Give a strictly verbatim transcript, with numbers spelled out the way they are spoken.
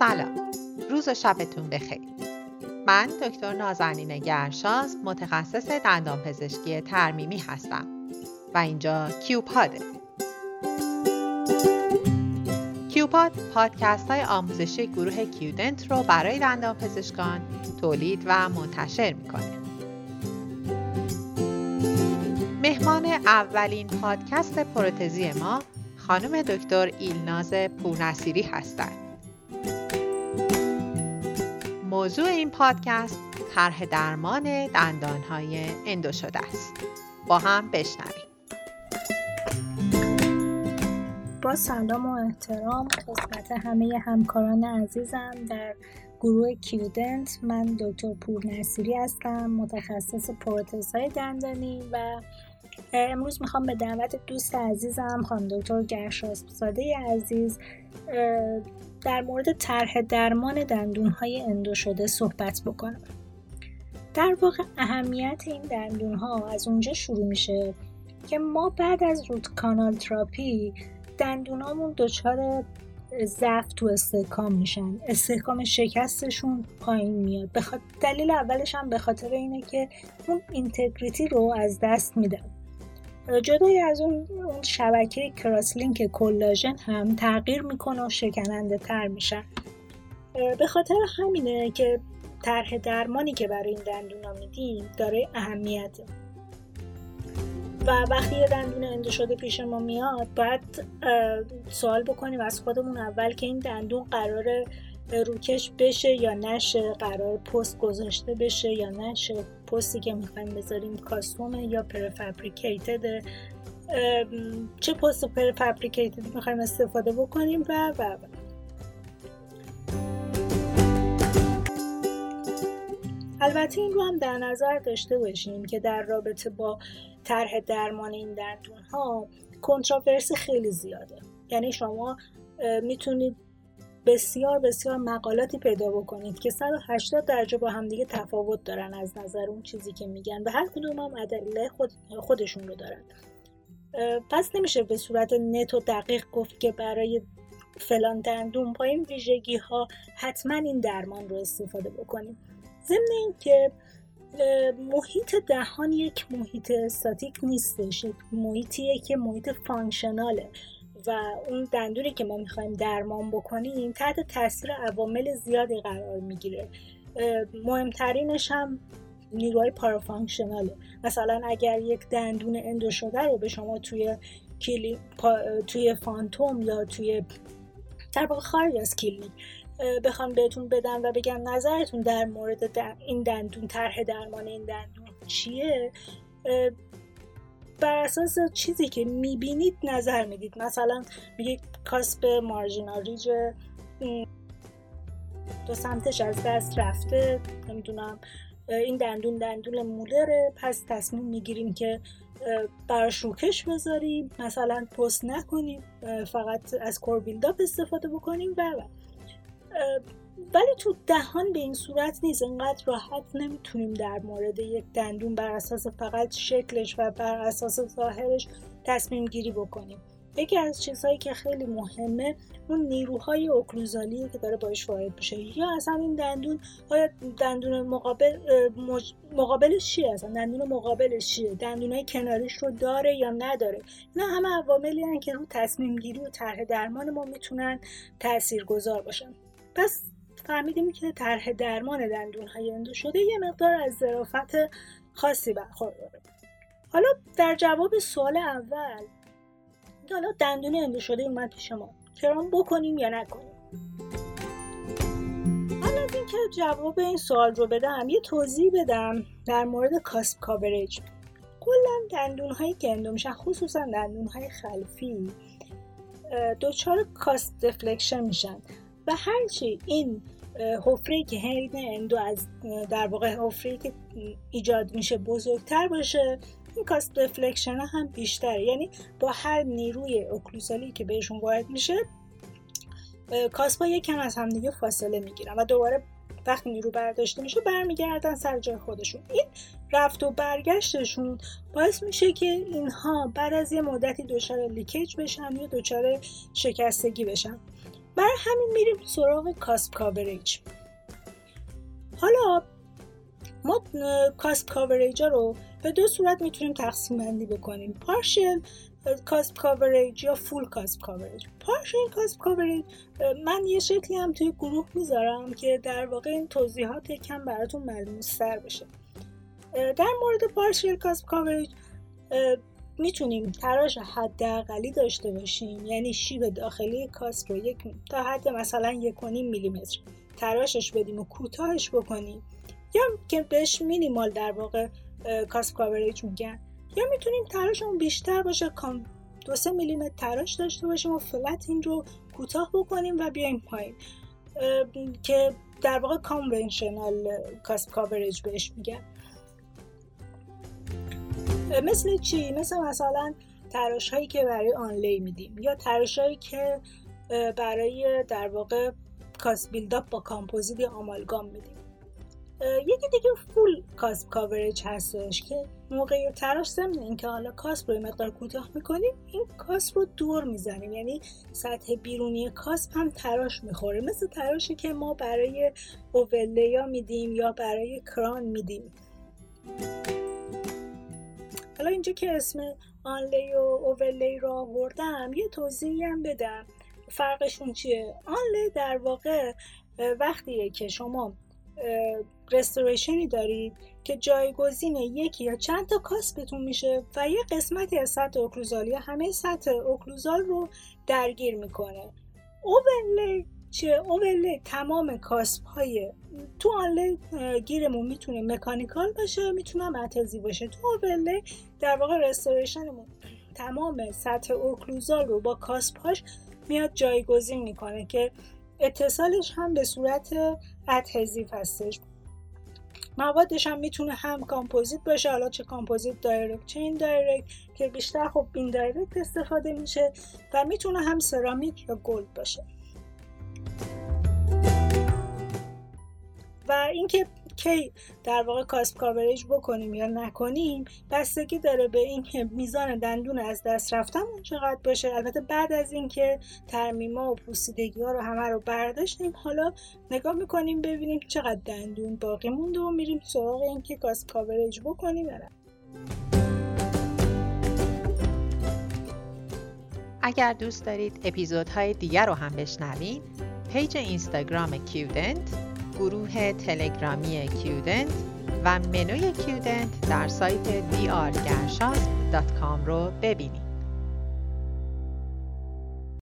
سلام، روز و شبتون بخیر. من دکتر نازنین گرشاسب، متخصص دندانپزشکی ترمیمی هستم و اینجا کیوپاده. کیوپاد پادکست های آموزشی گروه کیودنت رو برای دندانپزشکان تولید و منتشر میکنه. مهمان اولین پادکست پروتزی ما خانم دکتر ایلناز پورنصیری هستند. موضوع این پادکست طرح درمان دندانهای اندوشده است. با هم بشنویم. با سلام و احترام خدمت همه همکاران عزیزم در گروه کیودنت، من دکتر پورنصیری هستم، متخصص پروتزهای دندانی و امروز میخوام به دعوت دوست عزیزم خانم دکتر گرشاسب‌زاده عزیز در مورد طرح درمان دندونهای اندوشده صحبت بکنم. در واقع اهمیت این دندونها از اونجا شروع میشه که ما بعد از روت کانال تراپی دندونامون دچار ضعف تو استحکام میشن، استحکام شکستشون پایین میاد. بخاطر دلیل اولش هم به خاطر اینه که اون اینتگریتی رو از دست میدن. جدای از اون, اون شبکه کراسلینک کلاژن هم تغییر میکنه و شکننده تر میشن. به خاطر همینه که طرح درمانی که برای این دندونا میدیم داره اهمیته. و وقتی یه دندون اندوشده پیش ما میاد باید سوال بکنیم از خودمون اول که این دندون قراره روکش بشه یا نشه، قرار پست گذاشته بشه یا نشه، پستی که میخوایم بذاریم کاستومه یا پرفابریکیتد، چه پست پرفابریکیتد میخوایم استفاده بکنیم و و و البته این رو هم در نظر داشته باشیم که در رابطه با طرح درمان این دندون ها کنتراورسی خیلی زیاده. یعنی شما میتونید بسیار بسیار مقالاتی پیدا بکنید که صد و هشتاد درجه با هم دیگه تفاوت دارن از نظر اون چیزی که میگن و هر کدوم هم ادله خود خودشون رو دارن. پس نمیشه به صورت نت و دقیق گفت که برای فلان دندون با این ویژگی ها حتما این درمان رو استفاده بکنیم. ضمن این که محیط دهان یک محیط استاتیک نیستش، یک محیطیه که محیط فانکشناله و اون دندونی که ما میخوایم درمان بکنیم تحت تاثیر عوامل زیادی قرار میگیره. مهمترینش هم نیروهای پارافانکشناله. مثلا اگر یک دندون اندوشده رو به شما توی کلی... پا... توی فانتوم یا توی در واقع خارج از کلینیک بخوام بهتون بدن و بگن نظرتون در مورد این دندون، طرح درمان این دندون چیه، بر اساس چیزی که میبینید نظر میدید. مثلا میگه کاسب مارژینال ریج دو سمتش از دست رفته، نمیدونم این دندون دندون مولره، پس تصمیم میگیریم که براش روکش بذاریم، مثلا پست نکنیم، فقط از کوربیلداپ استفاده بکنیم و ولی تو دهان به این صورت نیست. انقدر راحت نمیتونیم در مورد یک دندون بر اساس فقط شکلش و بر اساس ظاهرش تصمیم گیری بکنیم. یکی از چیزهایی که خیلی مهمه اون نیروهای اوکلوزالیه که داره باش وارد میشه، یا اصلا این دندون آیا دندون مقابل مقابلش چیه، اصلا دندون مقابلش چیه، دندونای کناریش رو داره یا نداره. اینا همه عواملی هستن که رو تصمیم گیری و طرح درمان ما میتونن تاثیرگذار باشن. پس فهمیدیم که طرح درمان دندون‌های اندوشده یه مقدار از ظرافت خاصی برخورداره. حالا در جواب سوال اول، حالا دندون اندوشده اومد پیش ما، کرام بکنیم یا نکنیم؟ حالا از اینکه جواب این سوال رو بدم یه توضیح بدم در مورد کاسپ کاورج. کلا دندون‌هایی که اندو میشن، خصوصا دندون‌های خلفی، دچار کاسپ دفلکشن میشن و هرچی این حفره‌ای که حین اندو از در واقع حفره‌ای که ایجاد میشه بزرگتر باشه، این کاسپ دفلکشن هم بیشتره. یعنی با هر نیروی اوکلوزالی که بهشون وارد میشه کاسپا یکم از هم دیگه فاصله میگیرن و دوباره وقتی نیرو برداشته میشه برمیگردن سر جای خودشون. این رفت و برگشتشون باعث میشه که اینها بعد از یه مدتی دچار لیکیج بشن یا دچار شکستگی بشن. برای همین میریم سراغ کاسپ کاوریج. حالا ما کاسپ کاوریج رو به دو صورت میتونیم تقسیم بندی بکنیم: پارشل کاسپ کاوریج یا فول کاسپ کاوریج. پارشل کاسپ کاوریج من یه شکلی هم توی گروه میذارم که در واقع این توضیحات یکم براتون ملموس‌تر بشه. در مورد پارشل کاسپ کاوریج میتونیم تراش حداقلی داشته باشیم، یعنی شیب داخلی کاسپ رو یک تا حد مثلا یک و نیم میلیمتر تراشش بدیم و کوتاهش بکنیم، یا که بهش مینیمال در واقع کاسپ کاوریج میگن، یا میتونیم تراشمون بیشتر باشه، کام دو سه میلیمتر تراش داشته باشیم و فلت این رو کوتاه بکنیم و بیایم پایین، که در واقع کانونشنال کاسپ کاوریج بهش میگن. مثل چی؟ مثل مثلا تراش هایی که برای آنلی میدیم، یا تراش هایی که برای در واقع کاسپ بیلداپ با کامپوزیت یا آمالگام میدیم. یکی دیگه فول کاسپ کاوریج هستش که موقع تراش ضمن اینکه حالا کاسپ رو مقدار کوتاه میکنیم، این کاسپ رو دور میزنیم، یعنی سطح بیرونی کاسپ هم تراش میخوره، مثل تراشی که ما برای اوورلیا میدیم یا برای کران میدیم. حالا اینجا که اسم آنلی و اوورلی رو آوردم یه توضیحی هم بدم فرقشون چیه. آنلی در واقع وقتیه که شما رستوریشنی دارید که جایگزین یکی یا چند تا کاسپتون میشه و یه قسمتی از سطح اوکلوزال یا همه سطح اوکلوزال رو درگیر میکنه. اوورلی چیه؟ اوورلی تمام کاسپ های تو آنلی گیرمون میتونه مکانیکال باشه، میتونه متزی باشه. تو اوورلی در واقع رستوریشنمون تمام سطح اوکلوزال رو با کاسپ هاش میاد جایگزین میکنه که اتصالش هم به صورت ادهزیو هستش. موادش هم میتونه هم کامپوزیت باشه، حالا چه کامپوزیت دایرکت چه این دایرکت که بیشتر خب این دایرکت استفاده میشه، و میتونه هم سرامیک یا گلد باشه. و اینکه کی در واقع کاسپ کاوریج بکنیم یا نکنیم بستگی داره به اینکه میزان دندون از دست رفتمون چقدر باشه. البته بعد از اینکه ترمیما و پوسیدگی ها رو همه رو برداشتیم، حالا نگاه میکنیم ببینیم چقدر دندون باقی مونده و میریم سراغ اینکه کاسپ کاوریج بکنیم یا نه. اگر دوست دارید اپیزودهای دیگر رو هم بشنوید، پیج اینستاگرام کیودنت، گروه تلگرامی کیودنت و منوی کیودنت در سایت دی آر گرشاسب دات کام رو ببینید.